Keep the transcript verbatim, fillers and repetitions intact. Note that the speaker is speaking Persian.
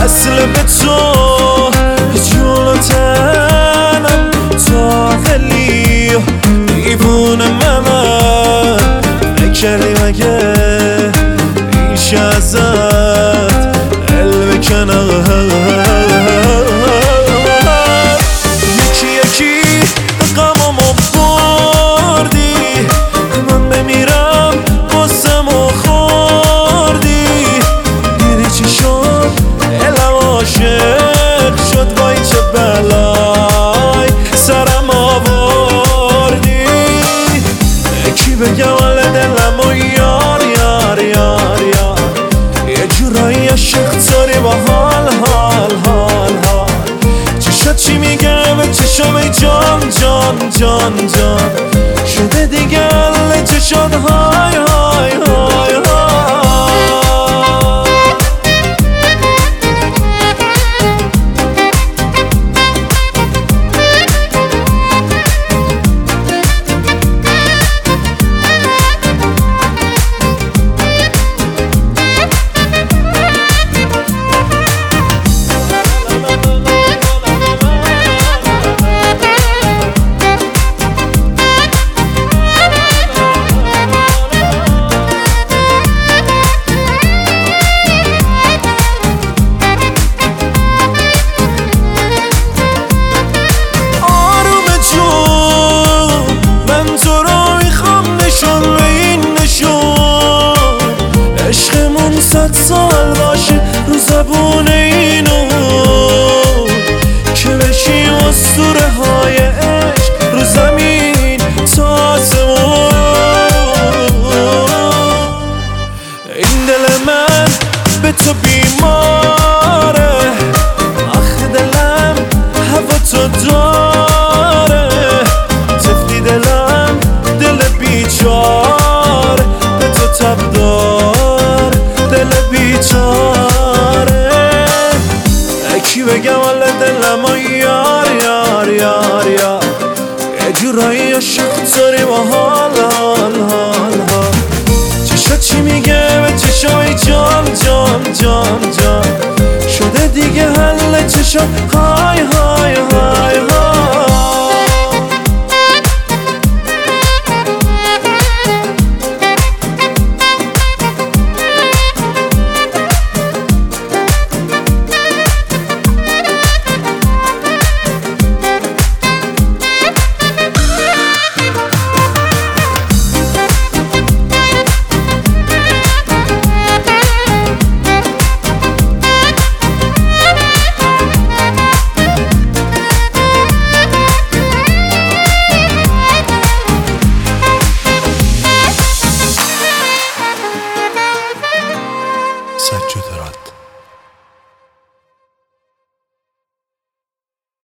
وصل به تو جلوتنم تا خیلی دیوونه من نکردی مگه ریش ازت دل بکنم یکی یکی غمامو بردی من بمیرم قصه‌مو خوردی دیدی چی شد دلم عاشق شد وای چه بلای سرم آوردی کی بگم حال دلمو یار یار یار یار یه جورایی عاشق داری با حال حال حال حال چشات چی میگه به چشام ای جان جان جان جان شده دیگه حل چشات های های های های صد سال باشه رو زبون اینو که بشیم اسطوره های عشق رو زمین تا آسمون این دل من به تو بیماره آخه دلم هوا تو داره طفلی دلم دل بیچاره به تو تب دار دل بیچاره کی بگم حال دلمو یار یار یار یار یه جورایی عاشق داری با حال حال حال حال چشات چی میگه به چشای جان جان جان جان شده دیگه حل چشات های های